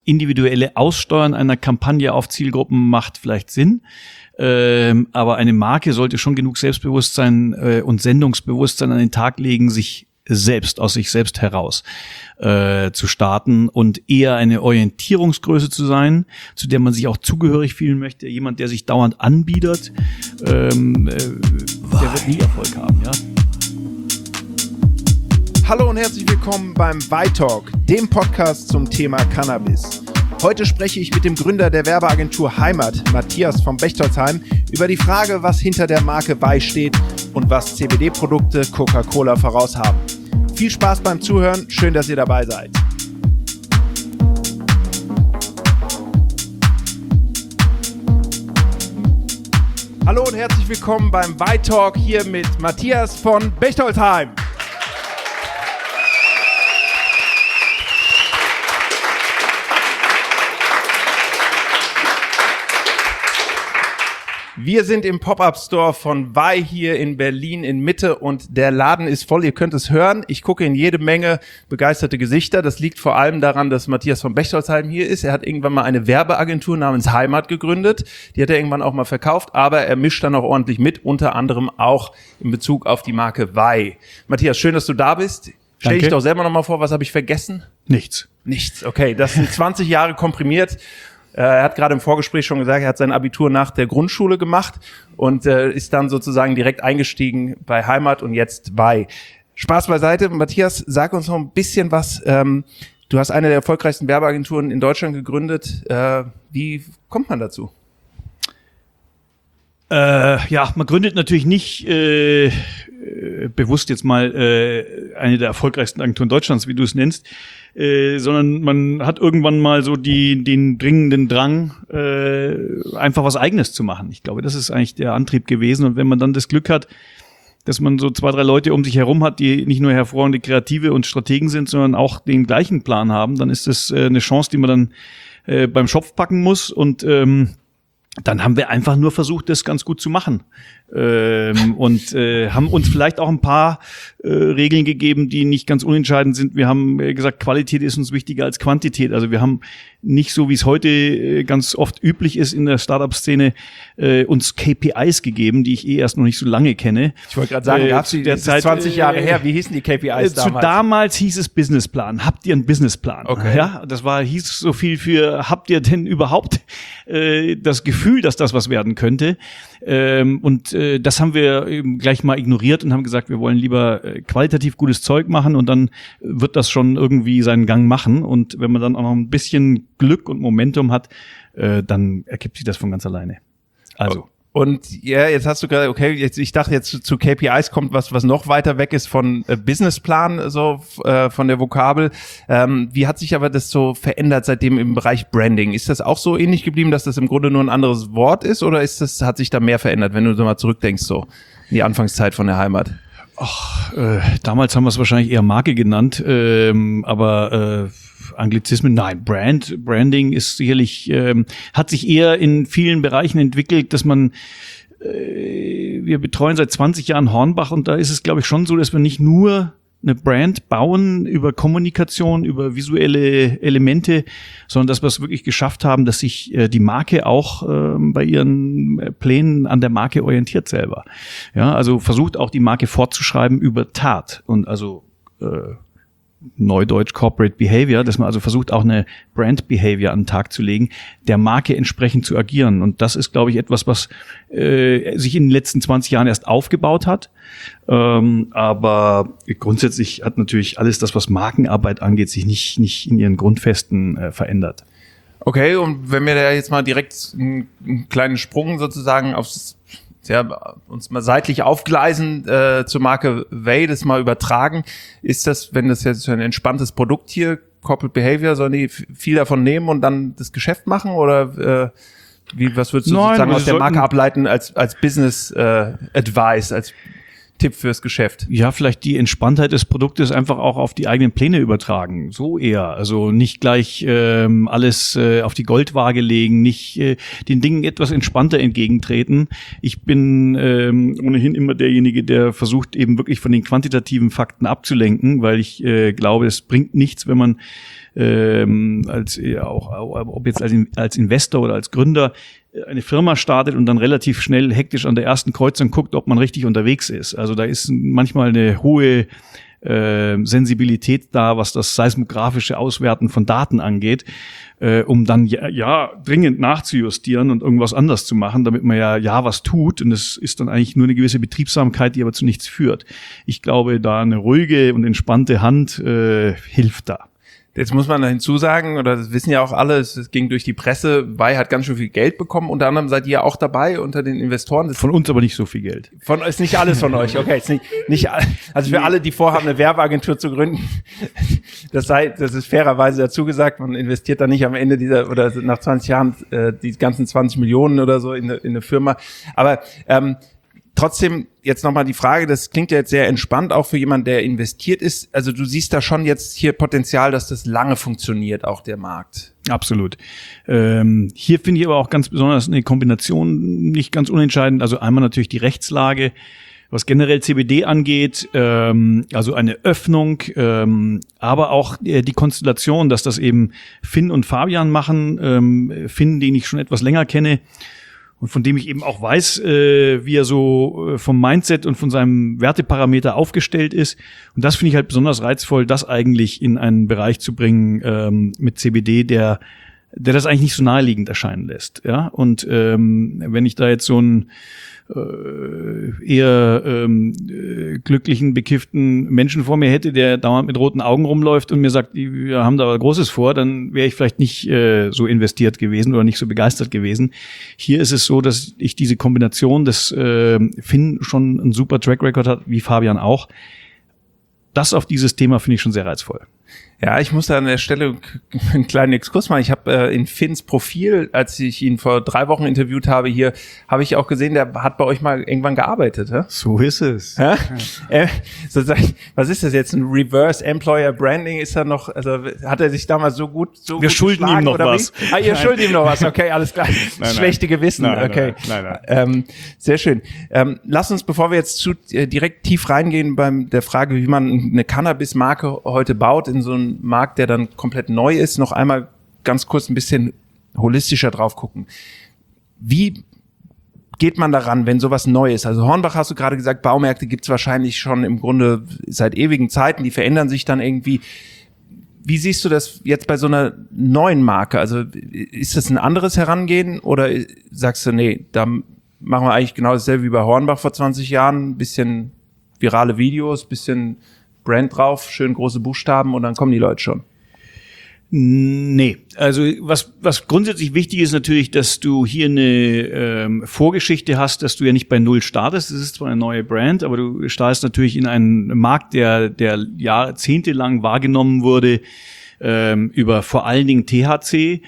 individuelle Aussteuern einer Kampagne auf Zielgruppen macht vielleicht Sinn. Aber eine Marke sollte schon genug Selbstbewusstsein und Sendungsbewusstsein an den Tag legen, sich selbst, aus sich selbst heraus zu starten und eher eine Orientierungsgröße zu sein, zu der man sich auch zugehörig fühlen möchte. Jemand, der sich dauernd anbietet, der wird nie Erfolg haben, ja. Hallo und herzlich willkommen beim Why-Talk, dem Podcast zum Thema Cannabis. Heute spreche ich mit dem Gründer der Werbeagentur Heimat, Matthias von Bechtoldsheim, über die Frage, was hinter der Marke Why steht und was CBD-Produkte Coca-Cola voraus haben. Viel Spaß beim Zuhören, schön, dass ihr dabei seid. Hallo und herzlich willkommen beim Why-Talk hier mit Matthias von Bechtoldsheim. Wir sind im Pop-Up-Store von Why hier in Berlin in Mitte und der Laden ist voll, ihr könnt es hören. Ich gucke in jede Menge begeisterte Gesichter. Das liegt vor allem daran, dass Matthias von Bechtoldsheim hier ist. Er hat irgendwann mal eine Werbeagentur namens Heimat gegründet. Die hat er irgendwann auch mal verkauft, aber er mischt dann auch ordentlich mit, unter anderem auch in Bezug auf die Marke Why. Matthias, schön, dass du da bist. Stell dich doch selber nochmal vor, was habe ich vergessen? Nichts, okay. Das sind 20 Jahre komprimiert. Er hat gerade im Vorgespräch schon gesagt, er hat sein Abitur nach der Grundschule gemacht und ist dann sozusagen direkt eingestiegen bei Heimat und jetzt Why. Spaß beiseite. Matthias, sag uns noch ein bisschen was. Du hast eine der erfolgreichsten Werbeagenturen in Deutschland gegründet. Wie kommt man dazu? Man gründet natürlich nicht bewusst jetzt mal eine der erfolgreichsten Agenturen Deutschlands, wie du es nennst, sondern man hat irgendwann mal so den dringenden Drang, einfach was Eigenes zu machen. Ich glaube, das ist eigentlich der Antrieb gewesen. Und wenn man dann das Glück hat, dass man so 2, 3 Leute um sich herum hat, die nicht nur hervorragende Kreative und Strategen sind, sondern auch den gleichen Plan haben, dann ist das eine Chance, die man dann beim Schopf packen muss. Und dann haben wir einfach nur versucht, das ganz gut zu machen. Und haben uns vielleicht auch ein paar Regeln gegeben, die nicht ganz unentscheidend sind. Wir haben gesagt, Qualität ist uns wichtiger als Quantität. Also wir haben nicht so, wie es heute ganz oft üblich ist in der Startup-Szene, uns KPIs gegeben, die ich erst noch nicht so lange kenne. Ich wollte gerade sagen, gab's die derzeit 20 Jahre her. Wie hießen die KPIs damals? Damals hieß es Businessplan. Habt ihr einen Businessplan? Okay. Ja, hieß so viel für, habt ihr denn überhaupt das Gefühl, dass das was werden könnte? Das haben wir eben gleich mal ignoriert und haben gesagt, wir wollen lieber qualitativ gutes Zeug machen und dann wird das schon irgendwie seinen Gang machen. Und wenn man dann auch noch ein bisschen Glück und Momentum hat, dann ergibt sich das von ganz alleine. Also. Und ja, jetzt hast du gerade, ich dachte jetzt zu KPIs kommt was noch weiter weg ist von Businessplan, so von der Vokabel. Wie hat sich aber das so verändert seitdem im Bereich Branding? Ist das auch so ähnlich geblieben, dass das im Grunde nur ein anderes Wort ist oder hat sich da mehr verändert, wenn du so mal zurückdenkst, so in die Anfangszeit von der Heimat? Damals haben wir es wahrscheinlich eher Marke genannt, aber Anglizismen, nein, Branding ist sicherlich, hat sich eher in vielen Bereichen entwickelt, dass man, wir betreuen seit 20 Jahren Hornbach und da ist es, glaube ich, schon so, dass wir nicht nur eine Brand bauen über Kommunikation, über visuelle Elemente, sondern dass wir es wirklich geschafft haben, dass sich die Marke auch bei ihren Plänen an der Marke orientiert selber. Ja, also versucht auch die Marke fortzuschreiben über Tat und also Neudeutsch Corporate Behavior, dass man also versucht, auch eine Brand Behavior an den Tag zu legen, der Marke entsprechend zu agieren. Und das ist, glaube ich, etwas, was sich in den letzten 20 Jahren erst aufgebaut hat. Aber grundsätzlich hat natürlich alles das, was Markenarbeit angeht, sich nicht in ihren Grundfesten verändert. Okay, und wenn wir da jetzt mal direkt einen kleinen Sprung sozusagen uns mal seitlich aufgleisen zur Marke Why, das mal übertragen, ist das, wenn das jetzt ein entspanntes Produkt hier, Corporate Behavior, sollen die viel davon nehmen und dann das Geschäft machen oder was würdest du sozusagen aus der Marke ableiten als Business Advice, als Tipp fürs Geschäft? Ja, vielleicht die Entspanntheit des Produktes einfach auch auf die eigenen Pläne übertragen. So eher. Also nicht gleich alles auf die Goldwaage legen, nicht den Dingen etwas entspannter entgegentreten. Ich bin ohnehin immer derjenige, der versucht, eben wirklich von den quantitativen Fakten abzulenken, weil ich glaube, es bringt nichts, wenn man ob jetzt als Investor oder als Gründer eine Firma startet und dann relativ schnell hektisch an der ersten Kreuzung guckt, ob man richtig unterwegs ist. Also da ist manchmal eine hohe Sensibilität da, was das seismografische Auswerten von Daten angeht, um dann dringend nachzujustieren und irgendwas anders zu machen, damit man was tut. Und das ist dann eigentlich nur eine gewisse Betriebsamkeit, die aber zu nichts führt. Ich glaube, da eine ruhige und entspannte Hand hilft da. Jetzt muss man hinzusagen, oder das wissen ja auch alle, es ging durch die Presse, Vai hat ganz schön viel Geld bekommen, unter anderem seid ihr auch dabei unter den Investoren. Von uns aber nicht so viel Geld. Ist nicht alles von euch, okay, ist nicht also für alle, die vorhaben, eine Werbeagentur zu gründen, das ist fairerweise dazu gesagt, man investiert da nicht am Ende oder nach 20 Jahren die ganzen 20 Millionen oder so in eine Firma, aber trotzdem jetzt nochmal die Frage, das klingt ja jetzt sehr entspannt, auch für jemanden, der investiert ist. Also du siehst da schon jetzt hier Potenzial, dass das lange funktioniert, auch der Markt. Absolut. Hier finde ich aber auch ganz besonders eine Kombination nicht ganz unentscheidend. Also einmal natürlich die Rechtslage, was generell CBD angeht, also eine Öffnung, aber auch die Konstellation, dass das eben Finn und Fabian machen. Finn, den ich schon etwas länger kenne, und von dem ich eben auch weiß, wie er so vom Mindset und von seinem Werteparameter aufgestellt ist. Und das finde ich halt besonders reizvoll, das eigentlich in einen Bereich zu bringen mit CBD, der das eigentlich nicht so naheliegend erscheinen lässt. Ja, und wenn ich da jetzt so einen eher glücklichen, bekifften Menschen vor mir hätte, der dauernd mit roten Augen rumläuft und mir sagt, wir haben da Großes vor, dann wäre ich vielleicht nicht so investiert gewesen oder nicht so begeistert gewesen. Hier ist es so, dass ich diese Kombination des Finn schon einen super Track Record hat, wie Fabian auch. Das auf dieses Thema finde ich schon sehr reizvoll. Ja, ich muss da an der Stelle einen kleinen Exkurs machen. Ich habe in Finns Profil, als ich ihn vor 3 Wochen interviewt habe hier, habe ich auch gesehen, der hat bei euch mal irgendwann gearbeitet. Hä? So ist es. Ja? Was ist das jetzt? Ein Reverse Employer Branding? Ist er noch, also hat er sich damals so gut Wir schulden ihm noch was. Ihr schuldet ihm noch was, okay, alles klar. Schlechte Gewissen, okay. Nein. Sehr schön. Lass uns, bevor wir jetzt direkt tief reingehen beim der Frage, wie man eine Cannabis-Marke heute baut, in so einen Markt, der dann komplett neu ist, noch einmal ganz kurz ein bisschen holistischer drauf gucken. Wie geht man daran, wenn sowas neu ist? Also Hornbach, hast du gerade gesagt, Baumärkte gibt's wahrscheinlich schon im Grunde seit ewigen Zeiten, die verändern sich dann irgendwie. Wie siehst du das jetzt bei so einer neuen Marke? Also ist das ein anderes Herangehen oder sagst du, nee, da machen wir eigentlich genau dasselbe wie bei Hornbach vor 20 Jahren, ein bisschen virale Videos, bisschen Brand drauf, schön große Buchstaben und dann kommen die Leute schon? Nee, also was grundsätzlich wichtig ist natürlich, dass du hier eine Vorgeschichte hast, dass du ja nicht bei Null startest. Das ist zwar eine neue Brand, aber du startest natürlich in einen Markt, der jahrzehntelang wahrgenommen wurde über vor allen Dingen THC,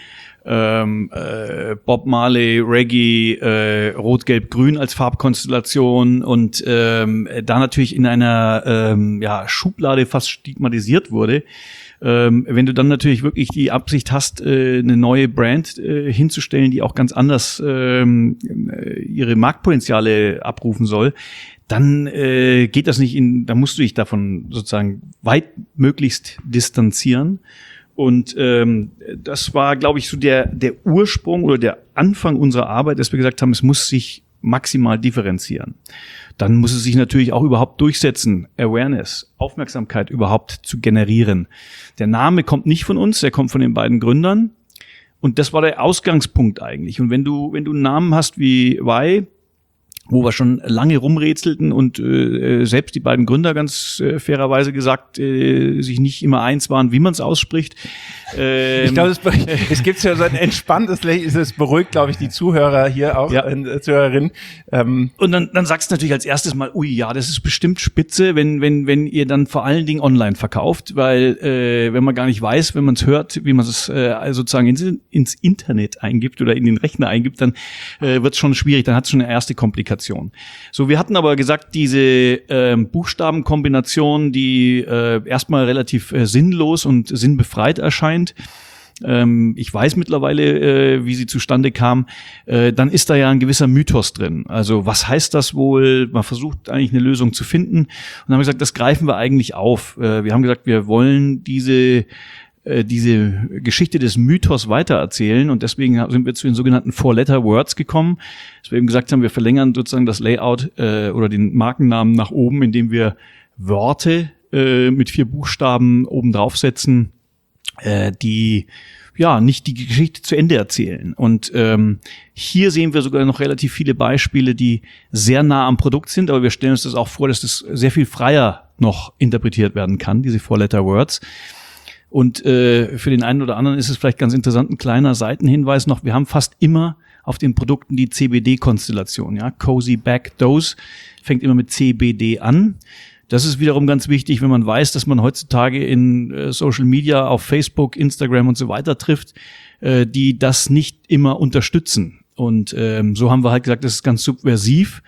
Bob Marley, Reggae, Rot, Gelb, Grün als Farbkonstellation und da natürlich in einer Schublade fast stigmatisiert wurde. Wenn du dann natürlich wirklich die Absicht hast, eine neue Brand hinzustellen, die auch ganz anders ihre Marktpotenziale abrufen soll, dann geht das nicht da musst du dich davon sozusagen weitmöglichst distanzieren. Und das war, glaube ich, so der Ursprung oder der Anfang unserer Arbeit, dass wir gesagt haben, es muss sich maximal differenzieren. Dann muss es sich natürlich auch überhaupt durchsetzen, Awareness, Aufmerksamkeit überhaupt zu generieren. Der Name kommt nicht von uns, der kommt von den beiden Gründern. Und das war der Ausgangspunkt eigentlich. Und wenn du einen Namen hast wie Vai, wo wir schon lange rumrätselten und selbst die beiden Gründer ganz fairerweise gesagt, sich nicht immer eins waren, wie man es ausspricht. Ich glaube, es gibt ja so ein entspanntes Lächeln, es beruhigt, glaube ich, die Zuhörer hier auch, Zuhörerinnen. Und dann sagst du natürlich als erstes mal, ui, ja, das ist bestimmt spitze, wenn ihr dann vor allen Dingen online verkauft, weil wenn man gar nicht weiß, wenn man es hört, wie man es sozusagen ins Internet eingibt oder in den Rechner eingibt, dann wird es schon schwierig, dann hat es schon eine erste Komplikation. Konstellation. So, wir hatten aber gesagt, diese Buchstabenkombination, die erstmal relativ sinnlos und sinnbefreit erscheint, ich weiß mittlerweile, wie sie zustande kam, dann ist da ja ein gewisser Mythos drin. Also was heißt das wohl? Man versucht eigentlich eine Lösung zu finden und dann haben wir gesagt, das greifen wir eigentlich auf. Wir haben gesagt, wir wollen diese Geschichte des Mythos weitererzählen und deswegen sind wir zu den sogenannten Four-Letter-Words gekommen, dass wir eben gesagt haben, wir verlängern sozusagen das Layout oder den Markennamen nach oben, indem wir Worte mit 4 Buchstaben oben draufsetzen, die ja nicht die Geschichte zu Ende erzählen. Und hier sehen wir sogar noch relativ viele Beispiele, die sehr nah am Produkt sind, aber wir stellen uns das auch vor, dass das sehr viel freier noch interpretiert werden kann, diese Four-Letter-Words. Und für den einen oder anderen ist es vielleicht ganz interessant, ein kleiner Seitenhinweis noch, wir haben fast immer auf den Produkten die CBD-Konstellation, ja, Cozy Back Dose fängt immer mit CBD an. Das ist wiederum ganz wichtig, wenn man weiß, dass man heutzutage in Social Media, auf Facebook, Instagram und so weiter trifft, die das nicht immer unterstützen. Und so haben wir halt gesagt, das ist ganz subversiv.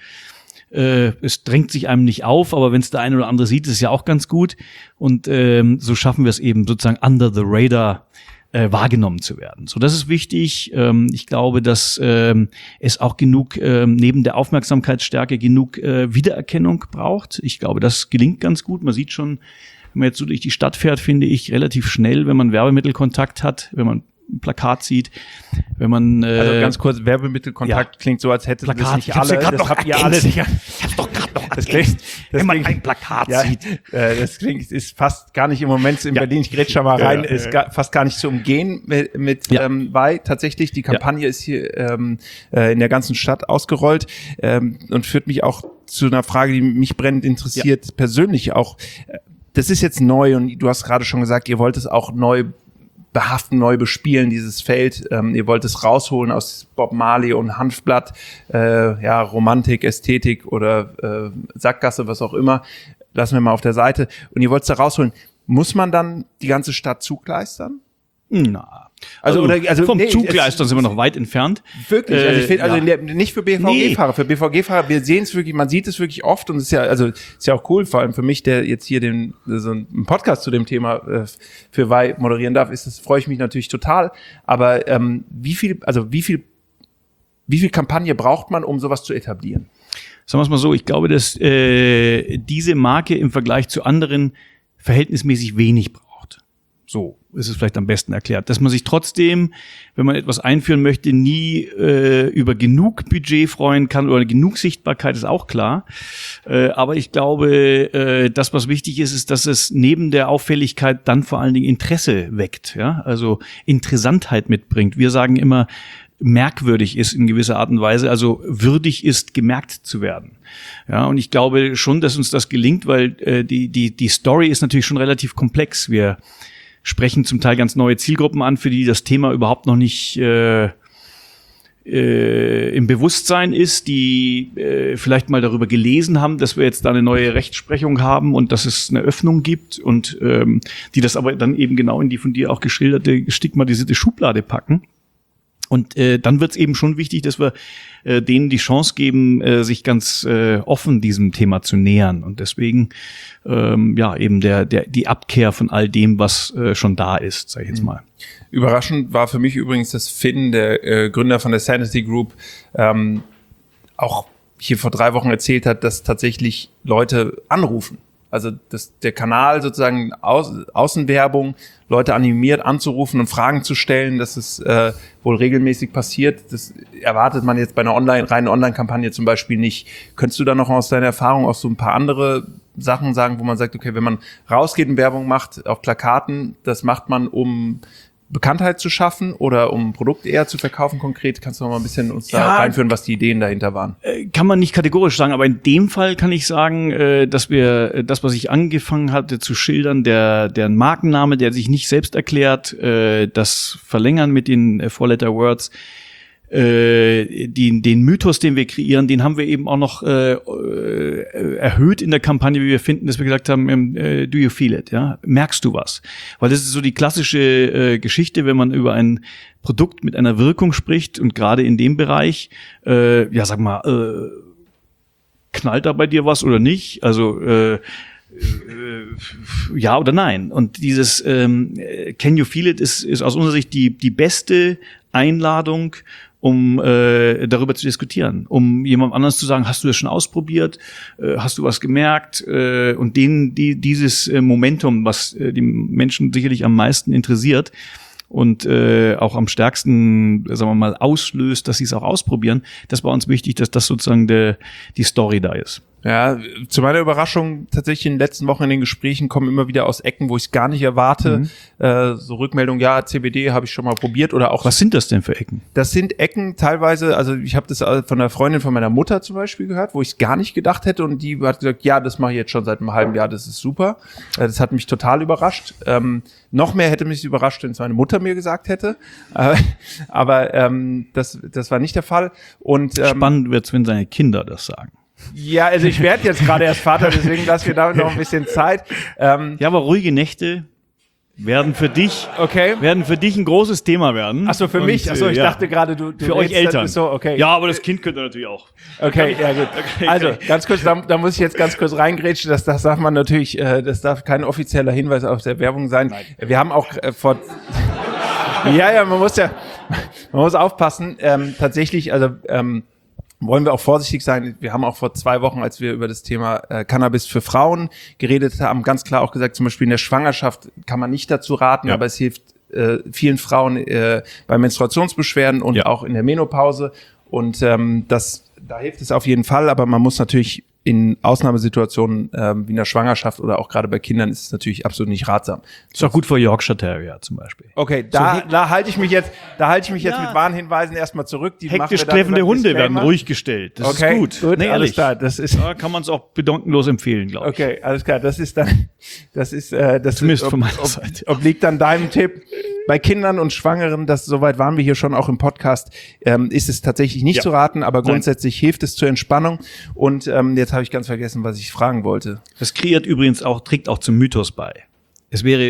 Es drängt sich einem nicht auf, aber wenn es der eine oder andere sieht, ist es ja auch ganz gut. Und so schaffen wir es eben sozusagen under the radar wahrgenommen zu werden. So, das ist wichtig. Ich glaube, dass es auch genug, neben der Aufmerksamkeitsstärke, genug Wiedererkennung braucht. Ich glaube, das gelingt ganz gut. Man sieht schon, wenn man jetzt so durch die Stadt fährt, finde ich, relativ schnell, wenn man Werbemittelkontakt hat, wenn man ein Plakat sieht, wenn man also ganz kurz, Werbemittelkontakt klingt so, als hätte das nicht alle. Das habt ihr alle nicht. Ich hab's doch gerade noch erklärt. Wenn man ein Plakat sieht. Das klingt, ist fast gar nicht im Moment in Berlin, ich grätsch schon mal rein, ist fast gar nicht zu umgehen mit Vai. Tatsächlich, die Kampagne ist hier in der ganzen Stadt ausgerollt und führt mich auch zu einer Frage, die mich brennend interessiert, persönlich auch. Das ist jetzt neu und du hast gerade schon gesagt, ihr wollt es auch neu behaften, neu bespielen, dieses Feld. Ihr wollt es rausholen aus Bob Marley und Hanfblatt, Romantik, Ästhetik oder Sackgasse, was auch immer. Lassen wir mal auf der Seite. Und ihr wollt es da rausholen. Muss man dann die ganze Stadt zugleistern? Na, also vom Zugleistern sind wir noch weit entfernt. Wirklich, also ich finde, nicht für BVG-Fahrer. Für BVG-Fahrer, wir sehen es wirklich, man sieht es wirklich oft und es ist ja auch cool, vor allem für mich, der jetzt hier so einen Podcast zu dem Thema für Vai moderieren darf, freue ich mich natürlich total. Aber wie viel Kampagne braucht man, um sowas zu etablieren? Sagen wir es mal so, ich glaube, dass diese Marke im Vergleich zu anderen verhältnismäßig wenig braucht. So ist es vielleicht am besten erklärt. Dass man sich trotzdem, wenn man etwas einführen möchte, nie über genug Budget freuen kann oder genug Sichtbarkeit, ist auch klar. Aber ich glaube, das, was wichtig ist, ist, dass es neben der Auffälligkeit dann vor allen Dingen Interesse weckt. Ja? Also Interessantheit mitbringt. Wir sagen immer, merkwürdig ist in gewisser Art und Weise, also würdig ist, gemerkt zu werden. Ja, und ich glaube schon, dass uns das gelingt, weil die Story ist natürlich schon relativ komplex. Wir sprechen zum Teil ganz neue Zielgruppen an, für die das Thema überhaupt noch nicht im Bewusstsein ist, die vielleicht mal darüber gelesen haben, dass wir jetzt da eine neue Rechtsprechung haben und dass es eine Öffnung gibt und die das aber dann eben genau in die von dir auch geschilderte, stigmatisierte Schublade packen. Und dann wird es eben schon wichtig, dass wir denen die Chance geben, sich ganz offen diesem Thema zu nähern. Und deswegen eben die Abkehr von all dem, was schon da ist, sage ich jetzt mal. Überraschend war für mich übrigens, dass Finn, der Gründer von der Sanity Group, auch hier vor 3 Wochen erzählt hat, dass tatsächlich Leute anrufen. Also dass der Kanal sozusagen Außenwerbung, Leute animiert anzurufen und Fragen zu stellen, dass es wohl regelmäßig passiert. Das erwartet man jetzt bei einer reinen Online-Kampagne zum Beispiel nicht. Könntest du da noch aus deiner Erfahrung auch so ein paar andere Sachen sagen, wo man sagt, okay, wenn man rausgeht und Werbung macht auf Plakaten, das macht man, um Bekanntheit zu schaffen oder um ein Produkt eher zu verkaufen konkret? Kannst du noch mal ein bisschen uns da reinführen, was die Ideen dahinter waren? Kann man nicht kategorisch sagen, aber in dem Fall kann ich sagen, dass wir das, was ich angefangen hatte zu schildern, der Markenname, der sich nicht selbst erklärt, das Verlängern mit den Four-Letter-Words, den Mythos, den wir kreieren, den haben wir eben auch noch erhöht in der Kampagne, wie wir finden, dass wir gesagt haben, do you feel it? Ja, merkst du was? Weil das ist so die klassische Geschichte, wenn man über ein Produkt mit einer Wirkung spricht und gerade in dem Bereich, knallt da bei dir was oder nicht? Also ja oder nein? Und dieses Can you feel it ist aus unserer Sicht die beste Einladung, um darüber zu diskutieren, um jemand anderes zu sagen, hast du das schon ausprobiert, hast du was gemerkt, und dieses Momentum, was die Menschen sicherlich am meisten interessiert und auch am stärksten, sagen wir mal, auslöst, dass sie es auch ausprobieren, das war uns wichtig, dass das sozusagen die Story da ist. Ja, zu meiner Überraschung tatsächlich in den letzten Wochen in den Gesprächen kommen immer wieder aus Ecken, wo ich es gar nicht erwarte. So Rückmeldung, ja, CBD habe ich schon mal probiert oder auch. Was sind das denn für Ecken? Das sind Ecken teilweise, also ich habe das von einer Freundin von meiner Mutter zum Beispiel gehört, wo ich es gar nicht gedacht hätte, und die hat gesagt, ja, das mache ich jetzt schon seit einem halben Jahr, das ist super. Das hat mich total überrascht. Noch mehr hätte mich überrascht, wenn es meine Mutter mir gesagt hätte. Aber das war nicht der Fall. Und spannend wird's, wenn seine Kinder das sagen. Ja, also ich werde jetzt gerade erst Vater, deswegen lassen wir damit noch ein bisschen Zeit. Ja, aber ruhige Nächte werden für dich ein großes Thema werden. Ach so, für mich? Ach so, ich dachte gerade, du für euch Eltern. So, okay. Ja, aber das Kind könnte natürlich auch. Okay, ja gut. Okay. Also, ganz kurz, da muss ich jetzt ganz kurz reingrätschen, das darf man natürlich, das darf kein offizieller Hinweis auf der Werbung sein. Nein. Wir haben auch man muss aufpassen, tatsächlich, also, wollen wir auch vorsichtig sein. Wir haben auch vor 2 Wochen, als wir über das Thema Cannabis für Frauen geredet haben, ganz klar auch gesagt, zum Beispiel in der Schwangerschaft kann man nicht dazu raten, aber es hilft vielen Frauen bei Menstruationsbeschwerden und auch in der Menopause. Und da hilft es auf jeden Fall, aber man muss natürlich in Ausnahmesituationen wie in der Schwangerschaft oder auch gerade bei Kindern ist es natürlich absolut nicht ratsam. Ist auch gut für Yorkshire Terrier zum Beispiel. Okay, da halte ich mich jetzt mit Warnhinweisen erstmal zurück. Die hektisch kläffende Hunde werden ruhig gestellt. Das ist gut. Nee, alles klar. Da kann man es auch bedenkenlos empfehlen, glaube ich. Okay, alles klar. Das zumindest von meiner Seite. Obliegt dann deinem Tipp. Bei Kindern und Schwangeren, soweit waren wir hier schon auch im Podcast, ist es tatsächlich nicht zu raten, aber grundsätzlich hilft es zur Entspannung. Und jetzt habe ich ganz vergessen, was ich fragen wollte. Das trägt auch zum Mythos bei. Es wäre,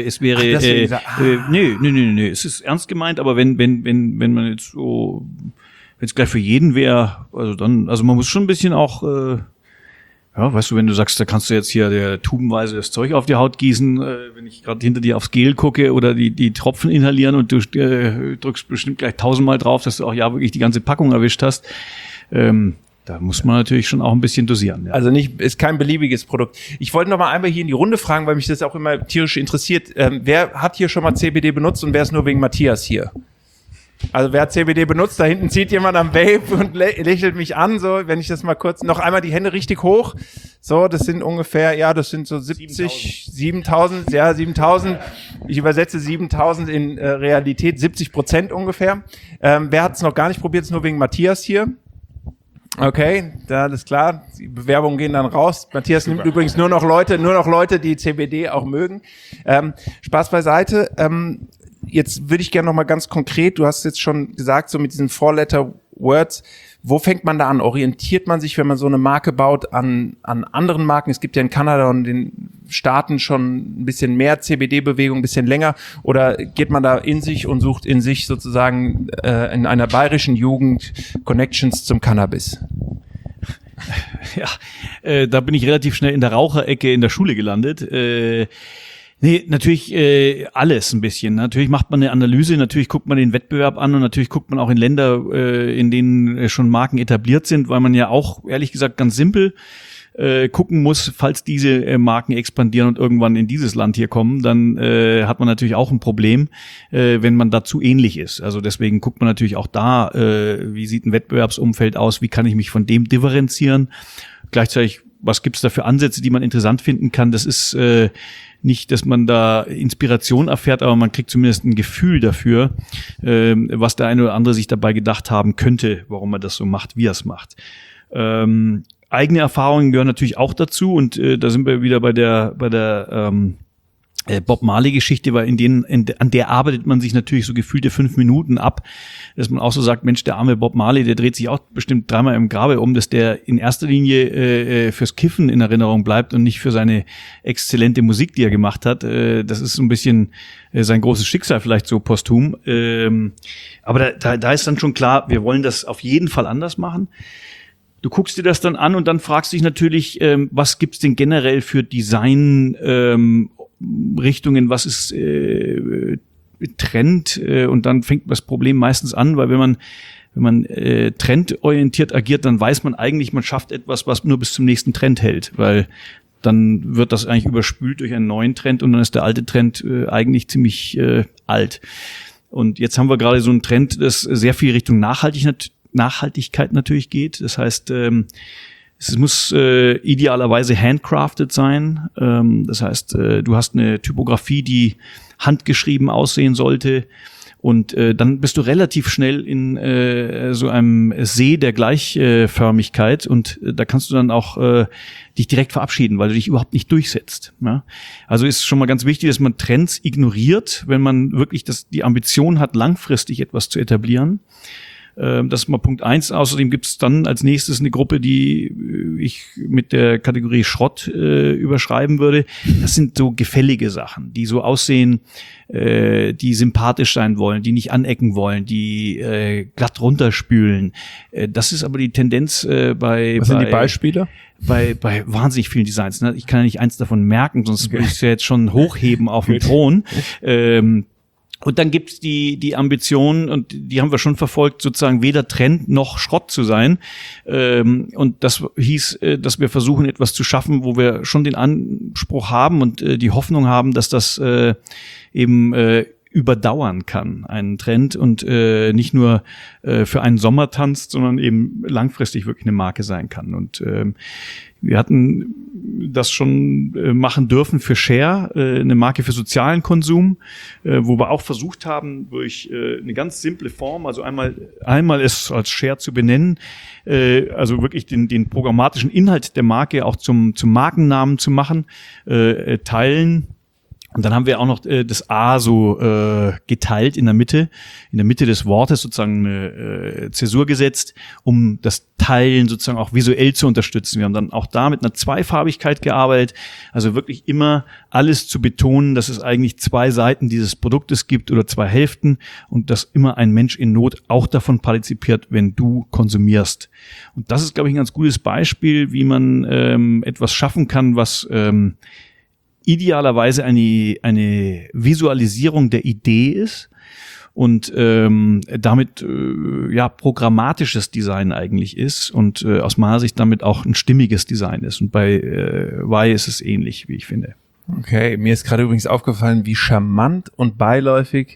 nö, es ist ernst gemeint, aber wenn man jetzt so, wenn es gleich für jeden wäre, also man muss schon ein bisschen auch, weißt du, wenn du sagst, da kannst du jetzt hier tubenweise das Zeug auf die Haut gießen, wenn ich gerade hinter dir aufs Gel gucke oder die Tropfen inhalieren und du drückst bestimmt gleich 1000-mal drauf, dass du auch wirklich die ganze Packung erwischt hast. Da muss man natürlich schon auch ein bisschen dosieren. Ja. Also ist kein beliebiges Produkt. Ich wollte noch mal einmal hier in die Runde fragen, weil mich das auch immer tierisch interessiert. Wer hat hier schon mal CBD benutzt und wer ist nur wegen Matthias hier? Also wer hat CBD benutzt? Da hinten zieht jemand am Vape und lächelt mich an, so, wenn ich das mal kurz, noch einmal die Hände richtig hoch. So, das sind ungefähr, das sind so 7.000. Ja, 7.000. Ich übersetze 7.000 in Realität, 70% ungefähr. Wer hat es noch gar nicht probiert? Ist nur wegen Matthias hier. Okay, da alles klar. Die Bewerbungen gehen dann raus. Matthias nimmt übrigens nur noch Leute, die CBD auch mögen. Spaß beiseite. Jetzt würde ich gerne noch mal ganz konkret, du hast jetzt schon gesagt, so mit diesen Four-Letter-Words, wo fängt man da an? Orientiert man sich, wenn man so eine Marke baut, an anderen Marken? Es gibt ja in Kanada und den Staaten schon ein bisschen mehr CBD-Bewegung, ein bisschen länger. Oder geht man da in sich und sucht in sich sozusagen in einer bayerischen Jugend Connections zum Cannabis? Ja, da bin ich relativ schnell in der Raucherecke in der Schule gelandet. Nee, natürlich alles ein bisschen. Natürlich macht man eine Analyse, natürlich guckt man den Wettbewerb an und natürlich guckt man auch in Länder, in denen schon Marken etabliert sind, weil man ja auch, ehrlich gesagt, ganz simpel gucken muss, falls diese Marken expandieren und irgendwann in dieses Land hier kommen, dann hat man natürlich auch ein Problem, wenn man da zu ähnlich ist. Also deswegen guckt man natürlich auch da, wie sieht ein Wettbewerbsumfeld aus, wie kann ich mich von dem differenzieren. Gleichzeitig, was gibt's da für Ansätze, die man interessant finden kann, das ist nicht, dass man da Inspiration erfährt, aber man kriegt zumindest ein Gefühl dafür, was der eine oder andere sich dabei gedacht haben könnte, warum er das so macht, wie er es macht. Eigene Erfahrungen gehören natürlich auch dazu und da sind wir wieder bei der Bob Marley-Geschichte, weil an der arbeitet man sich natürlich so gefühlte 5 Minuten ab, dass man auch so sagt, Mensch, der arme Bob Marley, der dreht sich auch bestimmt 3-mal im Grabe um, dass der in erster Linie fürs Kiffen in Erinnerung bleibt und nicht für seine exzellente Musik, die er gemacht hat. Das ist so ein bisschen sein großes Schicksal vielleicht so posthum. Aber da ist dann schon klar, wir wollen das auf jeden Fall anders machen. du guckst dir das dann an und dann fragst dich natürlich, was gibt's denn generell für Design Richtungen, was ist Trend, und dann fängt das Problem meistens an, weil wenn man trendorientiert agiert, dann weiß man eigentlich, man schafft etwas, was nur bis zum nächsten Trend hält, weil dann wird das eigentlich überspült durch einen neuen Trend und dann ist der alte Trend eigentlich ziemlich alt. Und jetzt haben wir gerade so einen Trend, das sehr viel Richtung Nachhaltigkeit natürlich geht. Das heißt, es muss idealerweise handcrafted sein. Das heißt, du hast eine Typografie, die handgeschrieben aussehen sollte. Und dann bist du relativ schnell in so einem See der Gleichförmigkeit und da kannst du dann auch dich direkt verabschieden, weil du dich überhaupt nicht durchsetzt. Ja? Also ist schon mal ganz wichtig, dass man Trends ignoriert, wenn man wirklich die Ambition hat, langfristig etwas zu etablieren. Das ist mal Punkt 1. Außerdem gibt es dann als nächstes eine Gruppe, die ich mit der Kategorie Schrott überschreiben würde. Das sind so gefällige Sachen, die so aussehen, die sympathisch sein wollen, die nicht anecken wollen, die glatt runterspülen. Das ist aber die Tendenz bei... Was sind die Beispiele? Bei wahnsinnig vielen Designs. Ne? Ich kann ja nicht eins davon merken, sonst würde ich es ja jetzt schon hochheben auf den Thron. Und dann gibt's die Ambition, und die haben wir schon verfolgt, sozusagen weder Trend noch Schrott zu sein. Und das hieß, dass wir versuchen, etwas zu schaffen, wo wir schon den Anspruch haben und die Hoffnung haben, dass das eben überdauern kann, einen Trend, und nicht nur für einen Sommer tanzt, sondern eben langfristig wirklich eine Marke sein kann. Und wir hatten das schon machen dürfen für Share, eine Marke für sozialen Konsum, wo wir auch versucht haben, durch eine ganz simple Form, also einmal es als Share zu benennen, also wirklich den programmatischen Inhalt der Marke auch zum Markennamen zu machen, teilen. Und dann haben wir auch noch das A so geteilt in der Mitte des Wortes sozusagen eine Zäsur gesetzt, um das Teilen sozusagen auch visuell zu unterstützen. Wir haben dann auch da mit einer Zweifarbigkeit gearbeitet, also wirklich immer alles zu betonen, dass es eigentlich zwei Seiten dieses Produktes gibt oder zwei Hälften und dass immer ein Mensch in Not auch davon partizipiert, wenn du konsumierst. Und das ist, glaube ich, ein ganz gutes Beispiel, wie man etwas schaffen kann, was idealerweise eine Visualisierung der Idee ist und damit programmatisches Design eigentlich ist und aus meiner Sicht damit auch ein stimmiges Design ist. Und bei Y ist es ähnlich, wie ich finde. Okay, mir ist gerade übrigens aufgefallen, wie charmant und beiläufig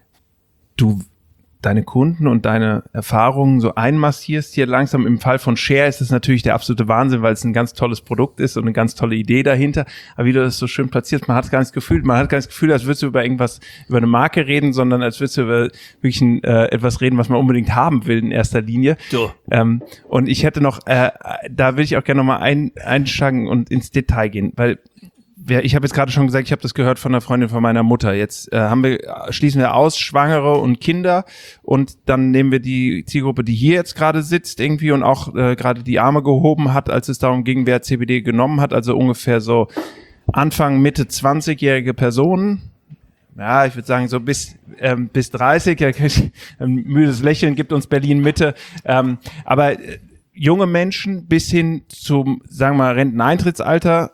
du deine Kunden und deine Erfahrungen so einmassierst hier langsam. Im Fall von Share ist es natürlich der absolute Wahnsinn, weil es ein ganz tolles Produkt ist und eine ganz tolle Idee dahinter. Aber wie du das so schön platzierst, man hat gar nicht das Gefühl, als würdest du über eine Marke reden, sondern als würdest du über wirklich etwas reden, was man unbedingt haben will in erster Linie. So. Und ich hätte noch, da will ich auch gerne nochmal einsteigen und ins Detail gehen, weil ich habe jetzt gerade schon gesagt, ich habe das gehört von einer Freundin von meiner Mutter. Jetzt schließen wir aus Schwangere und Kinder und dann nehmen wir die Zielgruppe, die hier jetzt gerade sitzt irgendwie und auch gerade die Arme gehoben hat, als es darum ging, wer CBD genommen hat. Also ungefähr so Anfang, Mitte 20-jährige Personen. Ja, ich würde sagen so bis 30. Ja, ein müdes Lächeln gibt uns Berlin Mitte. Aber junge Menschen bis hin zum, sagen wir mal, Renteneintrittsalter,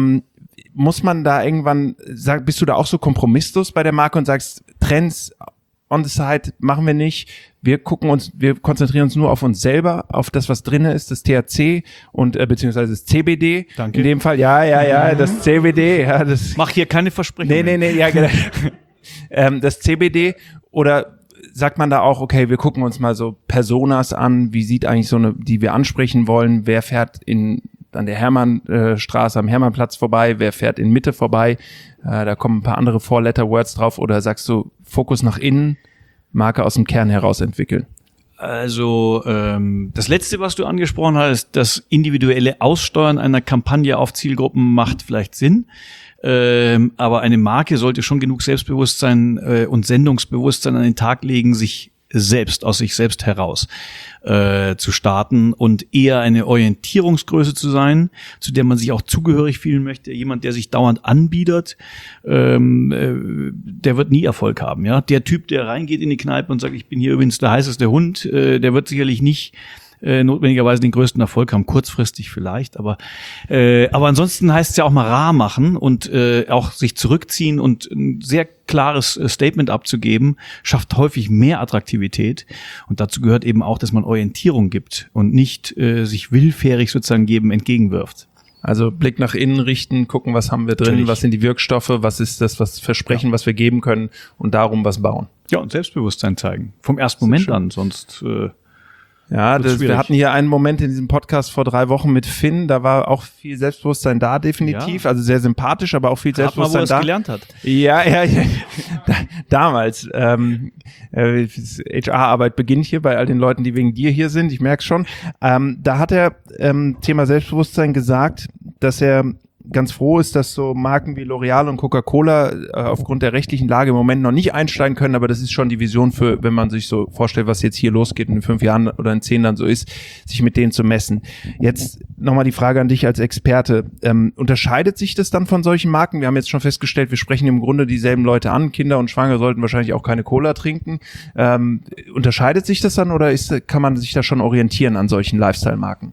muss man da irgendwann sagen, bist du da auch so kompromisslos bei der Marke und sagst, Trends on the side machen wir nicht, wir konzentrieren uns nur auf uns selber, auf das, was drin ist, das THC und beziehungsweise das CBD. Danke. In dem Fall, ja, das CBD, ja, das. Mach hier keine Versprechungen. Nee, ja, genau. Das CBD, oder sagt man da auch, okay, wir gucken uns mal so Personas an, wie sieht eigentlich so eine, die wir ansprechen wollen, wer fährt an der Hermannstraße, am Hermannplatz vorbei, wer fährt in Mitte vorbei, da kommen ein paar andere Four-Letter-Words drauf, oder sagst du, Fokus nach innen, Marke aus dem Kern heraus entwickeln? Also das Letzte, was du angesprochen hast, das individuelle Aussteuern einer Kampagne auf Zielgruppen macht vielleicht Sinn, aber eine Marke sollte schon genug Selbstbewusstsein und Sendungsbewusstsein an den Tag legen, aus sich selbst heraus zu starten und eher eine Orientierungsgröße zu sein, zu der man sich auch zugehörig fühlen möchte. Jemand, der sich dauernd anbietet, der wird nie Erfolg haben. Ja, der Typ, der reingeht in die Kneipe und sagt, ich bin hier übrigens der heißeste Hund, der wird sicherlich nicht notwendigerweise den größten Erfolg haben, kurzfristig vielleicht, aber ansonsten heißt es ja auch mal rar machen und auch sich zurückziehen und ein sehr klares Statement abzugeben, schafft häufig mehr Attraktivität und dazu gehört eben auch, dass man Orientierung gibt und nicht sich willfährig sozusagen jedem entgegenwirft. Also Blick nach innen richten, gucken, was haben wir drin, Natürlich. was sind die Wirkstoffe, was ist das, was Versprechen, was wir geben können und darum was bauen. Ja, und Selbstbewusstsein zeigen. Vom ersten Moment an, sonst Ja, wird's wir schwierig. hatten hier einen Moment in diesem Podcast vor 3 Wochen mit Finn, da war auch viel Selbstbewusstsein da, definitiv, Ja. also sehr sympathisch, aber auch viel rat mal, wo Selbstbewusstsein er es da. gelernt hat. Ja. Damals. HR-Arbeit beginnt hier bei all den Leuten, die wegen dir hier sind. Ich merke schon. Da hat er Thema Selbstbewusstsein gesagt, dass er ganz froh ist, dass so Marken wie L'Oreal und Coca-Cola aufgrund der rechtlichen Lage im Moment noch nicht einsteigen können, aber das ist schon die Vision für, wenn man sich so vorstellt, was jetzt hier losgeht in 5 Jahren oder in 10 dann so ist, sich mit denen zu messen. Jetzt nochmal die Frage an dich als Experte. Unterscheidet sich das dann von solchen Marken? Wir haben jetzt schon festgestellt, wir sprechen im Grunde dieselben Leute an. Kinder und Schwangere sollten wahrscheinlich auch keine Cola trinken. Unterscheidet sich das dann oder kann man sich da schon orientieren an solchen Lifestyle-Marken?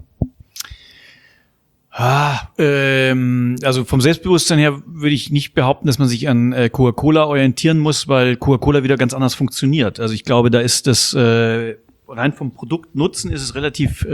Also vom Selbstbewusstsein her würde ich nicht behaupten, dass man sich an Coca-Cola orientieren muss, weil Coca-Cola wieder ganz anders funktioniert. Also ich glaube, da ist das rein vom Produktnutzen ist es relativ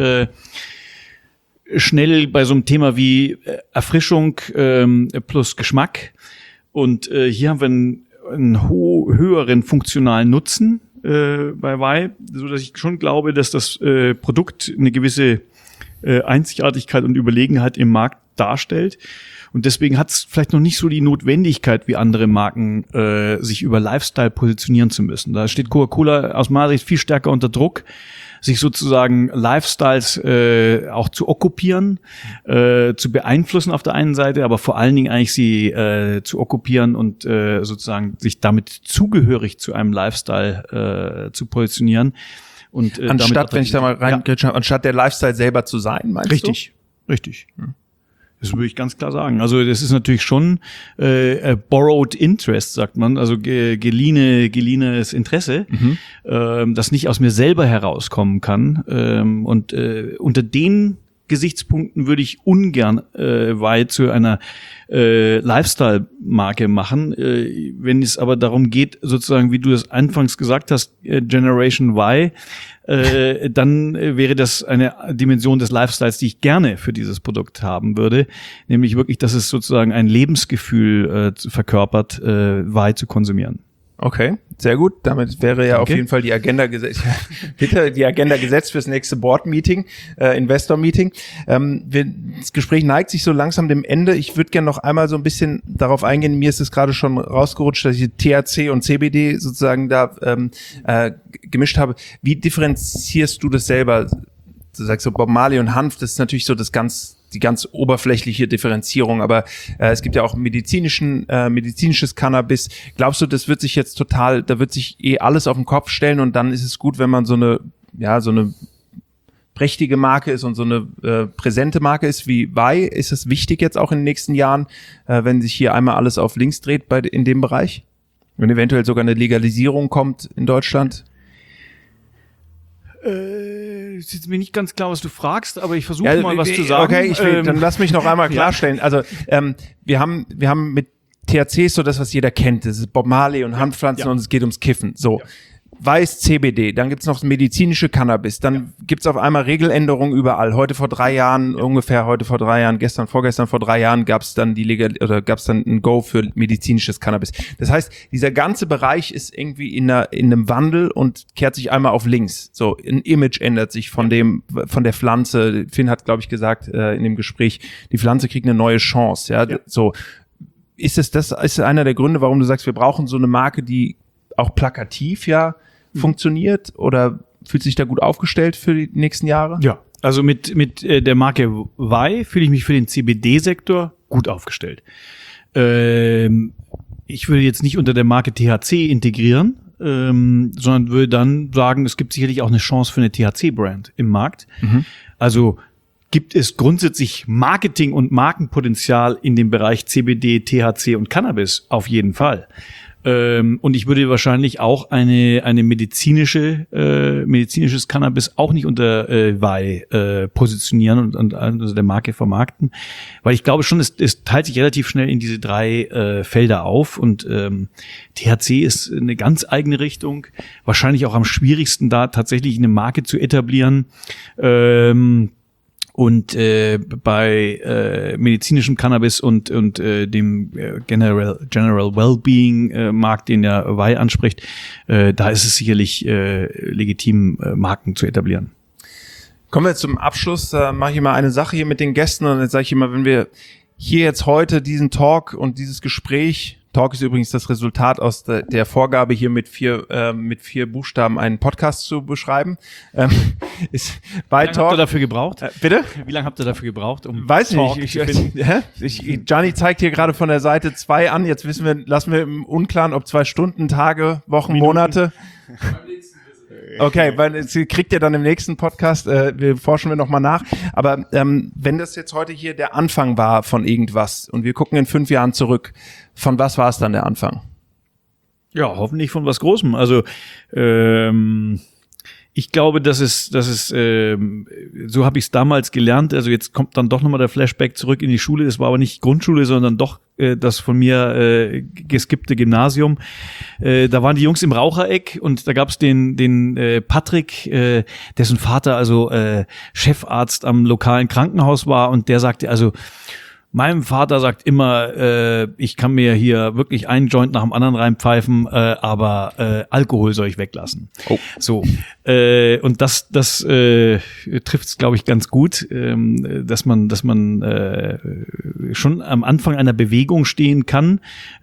schnell bei so einem Thema wie Erfrischung plus Geschmack. Und hier haben wir einen höheren funktionalen Nutzen bei Vai, so dass ich schon glaube, dass das Produkt eine gewisse Einzigartigkeit und Überlegenheit im Markt darstellt. Und deswegen hat es vielleicht noch nicht so die Notwendigkeit, wie andere Marken, sich über Lifestyle positionieren zu müssen. Da steht Coca-Cola aus meiner Sicht viel stärker unter Druck, sich sozusagen Lifestyles auch zu okkupieren, zu beeinflussen auf der einen Seite, aber vor allen Dingen eigentlich sie zu okkupieren und sozusagen sich damit zugehörig zu einem Lifestyle zu positionieren. Und Anstatt, wenn ich da mal reingrätsche, anstatt der Lifestyle selber zu sein, meinst du? Richtig. Das würde ich ganz klar sagen. Also das ist natürlich schon borrowed interest, sagt man, also geliehenes Interesse, das nicht aus mir selber herauskommen kann. Und unter den Gesichtspunkten würde ich ungern weit zu einer Lifestyle-Marke machen. Wenn es aber darum geht, sozusagen, wie du das anfangs gesagt hast, Generation Y, dann wäre das eine Dimension des Lifestyles, die ich gerne für dieses Produkt haben würde. Nämlich wirklich, dass es sozusagen ein Lebensgefühl verkörpert, Y zu konsumieren. Okay, sehr gut. Damit wäre ja auf jeden Fall die Agenda gesetzt. Bitte die Agenda gesetzt fürs nächste Board-Meeting, Investor-Meeting. Das Gespräch neigt sich so langsam dem Ende. Ich würde gerne noch einmal so ein bisschen darauf eingehen. Mir ist es gerade schon rausgerutscht, dass ich THC und CBD sozusagen da gemischt habe. Wie differenzierst du das selber? Du sagst so Bob Marley und Hanf, das ist natürlich so die ganz oberflächliche Differenzierung, aber es gibt ja auch medizinisches Cannabis. Glaubst du, das wird sich jetzt da wird sich alles auf den Kopf stellen und dann ist es gut, wenn man so eine prächtige Marke ist und so eine präsente Marke ist wie Vai? Ist es wichtig jetzt auch in den nächsten Jahren, wenn sich hier einmal alles auf links dreht in dem Bereich? Wenn eventuell sogar eine Legalisierung kommt in Deutschland? Ist jetzt mir nicht ganz klar, was du fragst, aber ich versuche mal was zu sagen. Okay, dann lass mich noch einmal klarstellen. Also wir haben mit THC so das, was jeder kennt. Das ist Bob Marley und Hanfpflanzen und es geht ums Kiffen. So. Weiß CBD, dann gibt's noch medizinische Cannabis, dann gibt's auf einmal Regeländerungen überall. Vorgestern vor 3 Jahren gab's dann gab's dann ein Go für medizinisches Cannabis. Das heißt, dieser ganze Bereich ist irgendwie in einem Wandel und kehrt sich einmal auf links. So, ein Image ändert sich von der Pflanze. Finn hat, glaube ich, gesagt in dem Gespräch, die Pflanze kriegt eine neue Chance. Ja. So. Ist einer der Gründe, warum du sagst, wir brauchen so eine Marke, die auch plakativ funktioniert oder fühlt sich da gut aufgestellt für die nächsten Jahre? Ja, also mit der Marke Vai fühle ich mich für den CBD-Sektor gut aufgestellt. Ich würde jetzt nicht unter der Marke THC integrieren, sondern würde dann sagen, es gibt sicherlich auch eine Chance für eine THC-Brand im Markt. Also gibt es grundsätzlich Marketing- und Markenpotenzial in dem Bereich CBD, THC und Cannabis? Auf jeden Fall. Und ich würde wahrscheinlich auch eine medizinisches Cannabis auch nicht unter Vai positionieren und unter der Marke vermarkten, weil ich glaube schon, es teilt sich relativ schnell in diese 3 Felder auf und THC ist eine ganz eigene Richtung, wahrscheinlich auch am schwierigsten da tatsächlich eine Marke zu etablieren. Und bei medizinischem Cannabis und dem General Wellbeing Markt, den der Vai anspricht, da ist es sicherlich legitim, Marken zu etablieren. Kommen wir zum Abschluss. Mache ich mal eine Sache hier mit den Gästen und jetzt sage ich immer, wenn wir hier jetzt heute diesen Talk und dieses Gespräch, Talk ist übrigens das Resultat aus der Vorgabe, hier mit 4 Buchstaben einen Podcast zu beschreiben. Ist bei Talk. Wie lange habt ihr dafür gebraucht? Bitte? Wie lange habt ihr dafür gebraucht, um Weiß Talk nicht. zu finden? Gianni zeigt hier gerade von der Seite 2 an. Jetzt lassen wir im Unklaren, ob 2 Stunden, Tage, Wochen, Minuten. Monate. Okay, weil sie kriegt ihr dann im nächsten Podcast, forschen wir nochmal nach. Aber wenn das jetzt heute hier der Anfang war von irgendwas und wir gucken in 5 Jahren zurück, von was war es dann der Anfang? Ja, hoffentlich von was Großem. Also ich glaube, dass es so habe ich es damals gelernt. Also jetzt kommt dann doch nochmal der Flashback zurück in die Schule. Das war aber nicht Grundschule, sondern doch das von mir geskippte Gymnasium. Da waren die Jungs im Rauchereck und da gab's den Patrick, dessen Vater also Chefarzt am lokalen Krankenhaus war und der sagte also, mein Vater sagt immer, ich kann mir hier wirklich einen Joint nach dem anderen reinpfeifen, aber Alkohol soll ich weglassen. Oh. So. Und das trifft es, glaube ich, ganz gut, dass man schon am Anfang einer Bewegung stehen kann,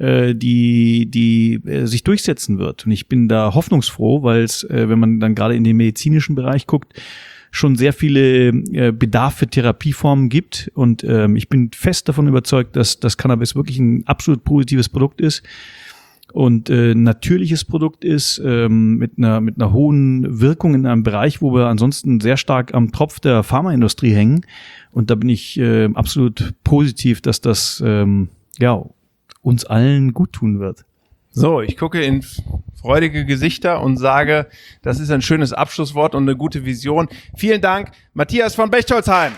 die sich durchsetzen wird. Und ich bin da hoffnungsfroh, weil es, wenn man dann gerade in den medizinischen Bereich guckt, schon sehr viele Bedarf für Therapieformen gibt und ich bin fest davon überzeugt, dass das Cannabis wirklich ein absolut positives Produkt ist und natürliches Produkt ist mit einer hohen Wirkung in einem Bereich, wo wir ansonsten sehr stark am Tropf der Pharmaindustrie hängen und da bin ich absolut positiv, dass das uns allen gut tun wird. So, ich gucke in freudige Gesichter und sage, das ist ein schönes Abschlusswort und eine gute Vision. Vielen Dank, Matthias von Bechtolzheim.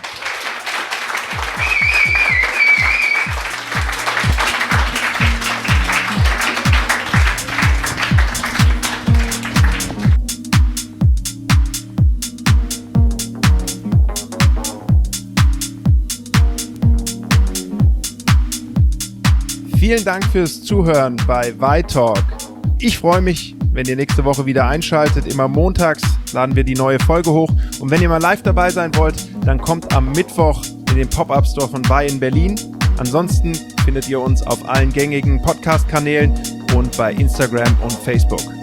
Vielen Dank fürs Zuhören bei Vai Talk. Ich freue mich, wenn ihr nächste Woche wieder einschaltet. Immer montags laden wir die neue Folge hoch. Und wenn ihr mal live dabei sein wollt, dann kommt am Mittwoch in den Pop-Up-Store von Vai in Berlin. Ansonsten findet ihr uns auf allen gängigen Podcast-Kanälen und bei Instagram und Facebook.